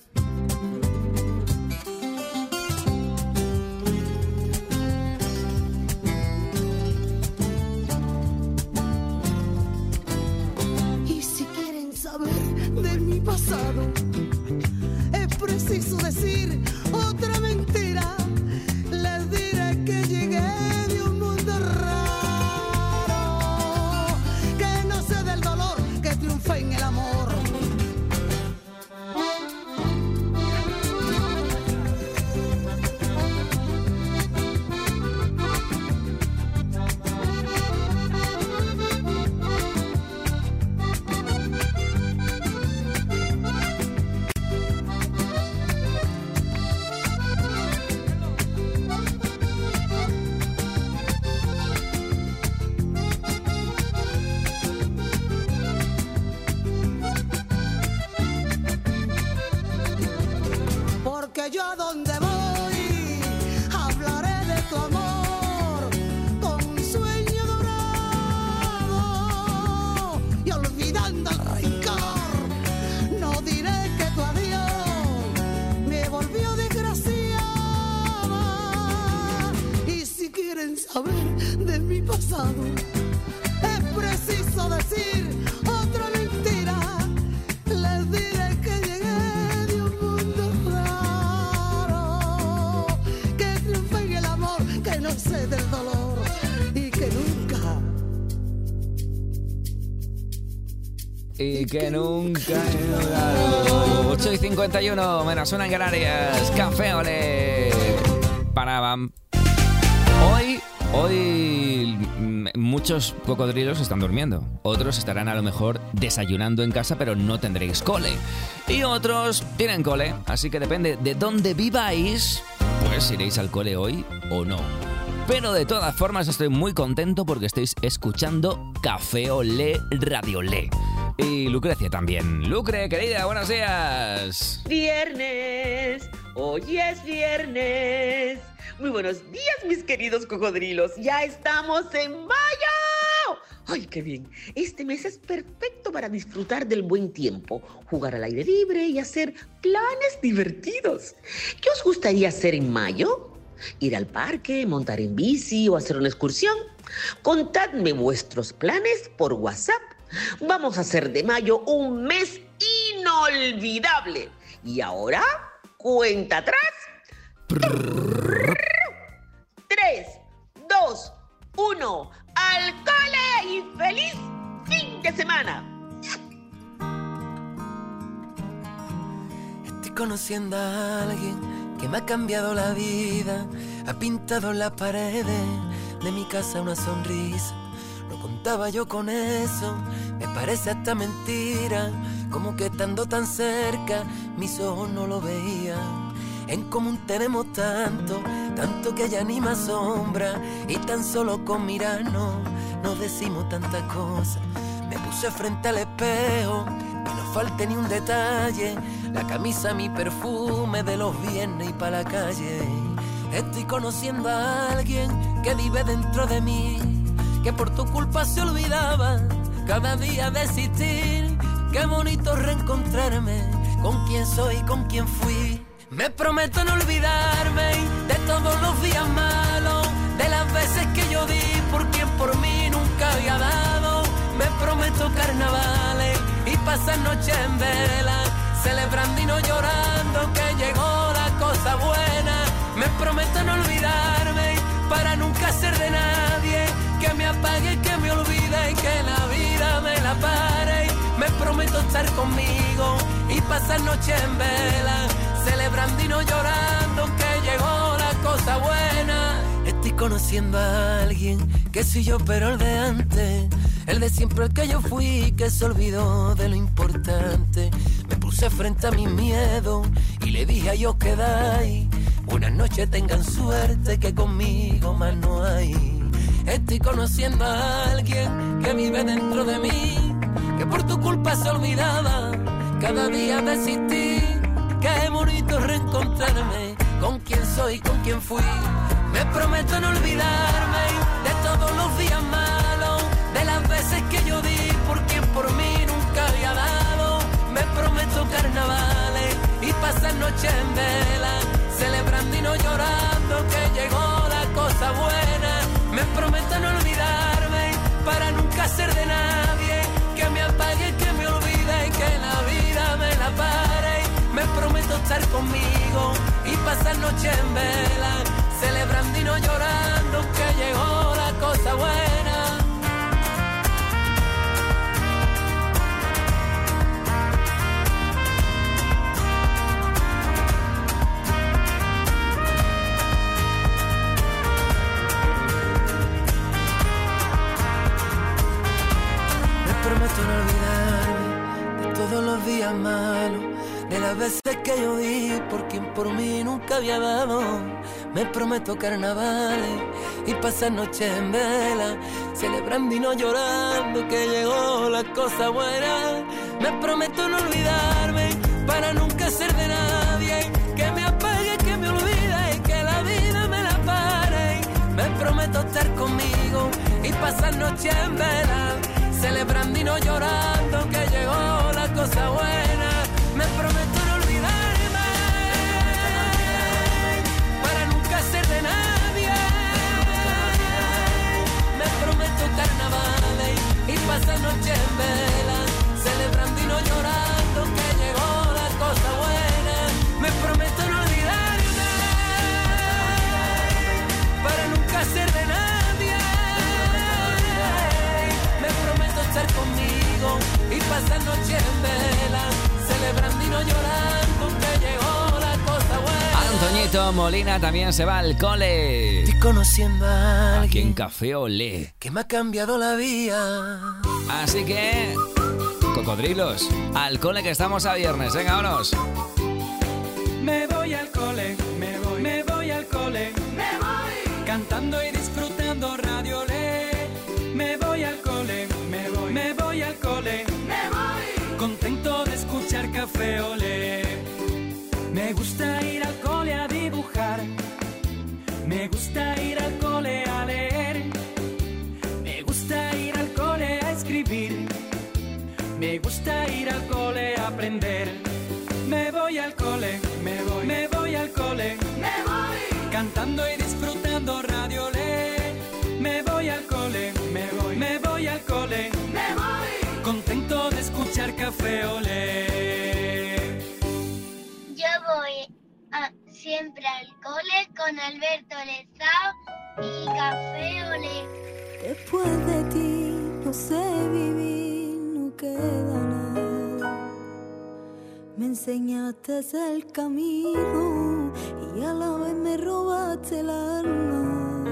S11: y si quieren saber de mi pasado, es preciso decir otra mentira. Les diré que llegué de un mundo raro, que no sé del dolor que triunfa en el amor. Porque yo a donde voy hablaré de tu amor con un sueño dorado, y olvidando el rencor no diré que tu adiós me volvió desgraciada. Y si quieren saber de mi pasado, es preciso decir otra mentira. Les diré que llegué de un mundo raro, que triunfa en el amor, que no sé del dolor y que nunca,
S2: Y que nunca he dudado. ocho y cincuenta y uno menos una en Canarias. Café Olé. Para bam. Hoy, hoy muchos cocodrilos están durmiendo. Otros estarán a lo mejor desayunando en casa, pero no tendréis cole. Y otros tienen cole, así que depende de dónde viváis, pues iréis al cole hoy o no. Pero de todas formas estoy muy contento porque estáis escuchando Café Olé Radio Olé. Y Lucrecia también. Lucre, querida, buenos días.
S8: Viernes, hoy es viernes. Muy buenos días, mis queridos cocodrilos. Ya estamos en mayo. ¡Ay, qué bien! Este mes es perfecto para disfrutar del buen tiempo, jugar al aire libre y hacer planes divertidos. ¿Qué os gustaría hacer en mayo? ¿Ir al parque, montar en bici o hacer una excursión? Contadme vuestros planes por WhatsApp. Vamos a hacer de mayo un mes inolvidable. Y ahora, cuenta atrás. Tres, dos, uno, al cole y feliz fin de semana.
S14: Estoy conociendo a alguien que me ha cambiado la vida, ha pintado en las paredes de mi casa una sonrisa. No contaba yo con eso, me parece hasta mentira, como que estando tan cerca mis ojos no lo veían. En común tenemos tanto, tanto que ya ni me asombra, y tan solo con mirarnos nos decimos tantas cosas. Me puse frente al espejo, que no falte ni un detalle, la camisa, mi perfume de los viernes y pa' la calle. Estoy conociendo a alguien que vive dentro de mí, que por tu culpa se olvidaba cada día de existir. Qué bonito reencontrarme con quien soy, con quien fui. Me prometo no olvidarme de todos los días malos, de las veces que yo di por quien por mí nunca había dado. Me prometo carnavales y pasar noches en vela, celebrando y no llorando que llegó la cosa buena. Me prometo no olvidarme para nunca ser de nadie, que me apague, que me olvide y que la vida me la pare. Me prometo estar conmigo y pasar noches en vela, celebrando y no llorando que llegó la cosa buena. Estoy conociendo a alguien que soy yo pero el de antes, el de siempre, el que yo fui, que se olvidó de lo importante. Me puse frente a mi miedo y le dije a ellos quedáis, buenas noches, tengan suerte que conmigo más no hay. Estoy conociendo a alguien que vive dentro de mí, que por tu culpa se olvidaba cada día de existir. Qué bonito reencontrarme con quien soy, con quien fui. Me prometo no olvidarme de todos los días malos, de las veces que yo di por quien por mí nunca había dado. Me prometo carnavales y pasar noches en vela, celebrando y no llorando que llegó la cosa buena. Me prometo no olvidarme para nunca ser de nadie, que me apague, que me olvide y que la vida me la pare. Me prometo estar conmigo y pasar noche en vela, celebrando y no llorando que llegó la cosa buena. Me prometo no olvidarme de todos los días malos, de las veces que yo di por quien por mí nunca había dado. Me prometo carnavales y pasar noches en vela, celebrando y no llorando que llegó la cosa buena. Me prometo no olvidarme para nunca ser de nadie, que me apague, que me olvide y que la vida me la pare. Me prometo estar conmigo y pasar noches en vela, celebrando y no llorando que llegó la cosa buena. Me prometo no olvidarme para nunca ser de nadie. Me prometo carnavales y pasar noches en vela, celebrando y no llorando que llegó la cosa buena. Me prometo no olvidarme para nunca ser de nadie. Me
S2: Toñito Molina también se va al cole.
S14: Estoy conociendo a alguien
S2: aquí en Café Olé,
S14: que me ha cambiado la vida.
S2: Así que, cocodrilos, al cole que estamos a viernes. Venga, vámonos.
S9: Me voy al cole, me voy, me voy al cole, me voy, cantando y disfrutando Radio Olé. Me voy al cole, me voy, me voy al cole, me voy, contento de escuchar Café Olé. Me gusta ir al cole a dibujar, me gusta ir al cole a leer, me gusta ir al cole a escribir, me gusta ir al cole a aprender. Me voy al cole, me voy, me voy al cole, me voy, cantando y disfrutando Radio Olé. Me voy al cole, me voy, me voy al cole, me voy, contento de escuchar Café Olé.
S13: Yo voy a, siempre al cole con Alberto Lezao y Café Olé.
S11: Después de ti no sé vivir, no queda nada. Me enseñaste el camino y a la vez me robaste el alma.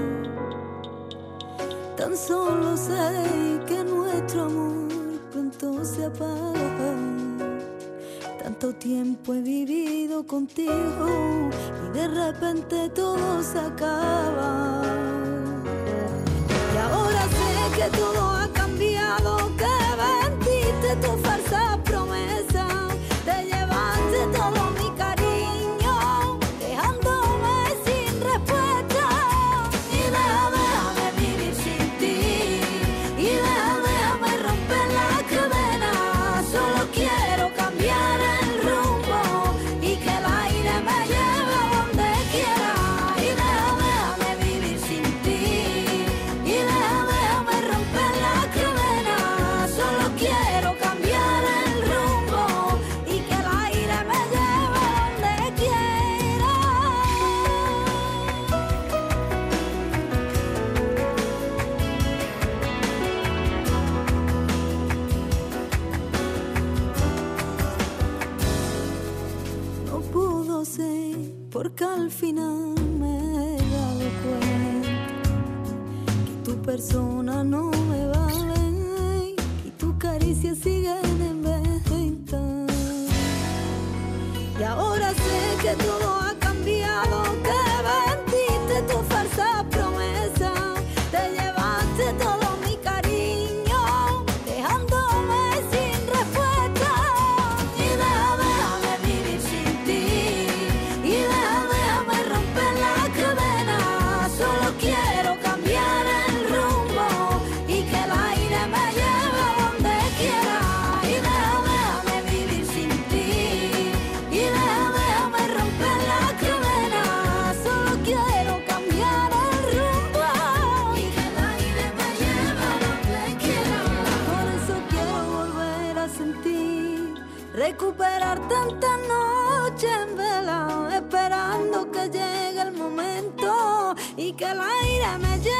S11: Tan solo sé que nuestro amor pronto se apaga. Tanto tiempo he vivido contigo y de repente todo se acaba. Y ahora sé que todo ha cambiado, que vendiste tu falsa promesa. Te llevaste todo mi cariño, dejándome sin respuesta. Y deja, déjame vivir sin ti. Y deja, déjame romper la cadena. Solo quiero cambiar el rumbo y que el aire me lleve a donde quiera. Y deja, déjame vivir sin ti. Y deja, déjame romper la cadena. Solo quiero cambiar el rumbo y que el aire me lleve a donde quiera. No pudo ser porque al final me he dado cuenta que tu persona no me vale y tu caricia sigue en venta. Y ahora sé que todo ha cambiado, que vendiste tu falsa promesa. Te llevaste todo mi cariño, dejándome sin respuesta. Y deja, déjame vivir sin ti. Y deja, déjame romper la cadena. Solo quiero cambiar el rumbo y que el aire me lleve a donde quiera. Y deja, déjame vivir sin ti. Y deja, déjame romper la cadena. Solo quiero cambiar el rumbo y que el aire me lleve a donde quiera. Por eso quiero volver a sentir, recuperar tantas noches en vela, esperando que llegue el momento y que el aire me lleve